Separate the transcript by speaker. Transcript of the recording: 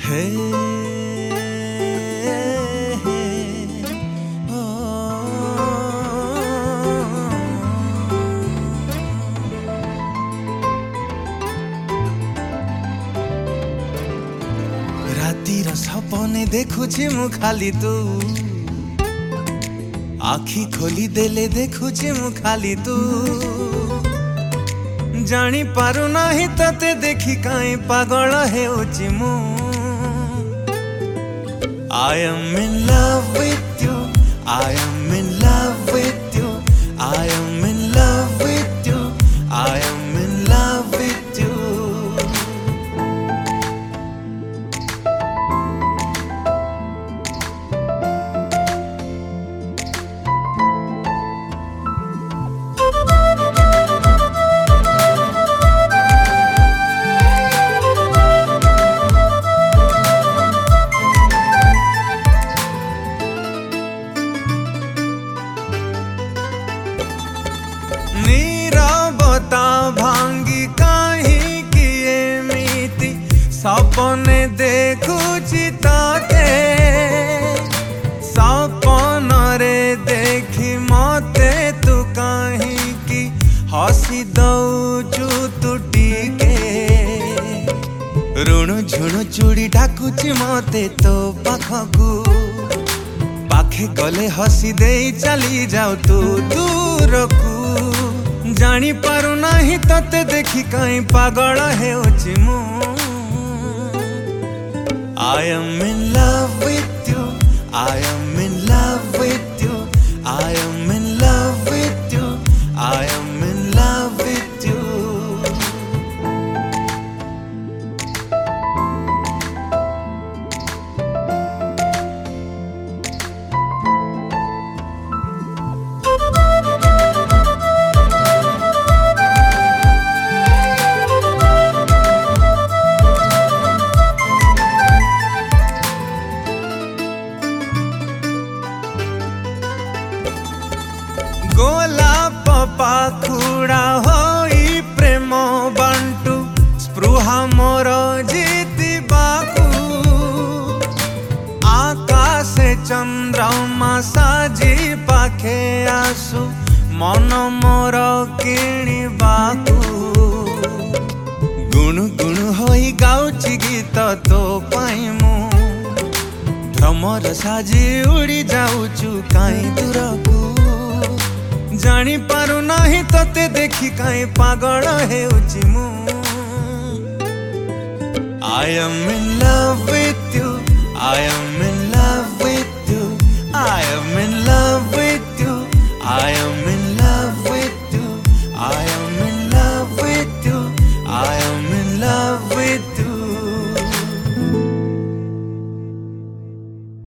Speaker 1: हे ओ रातिर सपने देखुछि मु खाली तू आखि खोली देले देखुछि मु खाली तू जानी पारु नाही तते देखी काई पागल हेउछि मु I am in love with you I am in love with you I am in love with you I am in love with you नीरवता भांगी कहीं किए मीति सपने देखुछि ताते सपन रे देखी मते तू कहीं की हसी दौचु तू टीके ऋणु झुणु चूड़ी डाकुछि मते तो पाखकू पाखे गले हसी दे चली जाऊ तू दूरकू जानी पारु नाही तते देखी काई पागल हेउछि मु I am in love with you I am in love with you I am in love with you I am in love with you गोलाप पाखुड़ा होई प्रेम बंटू स्पृहा मोर जीतिबाकू आकाशे चंद्रमा साजी पाखे आसु मन मोर किणिबाकू गुणु गुणु होई गाउछि गीत तो पाई मु भ्रमर साजी उड़ी जाउछु काई दूरकू जानी पारु नाही तते देखी काई पागल हेउछि मु I am in love with you I am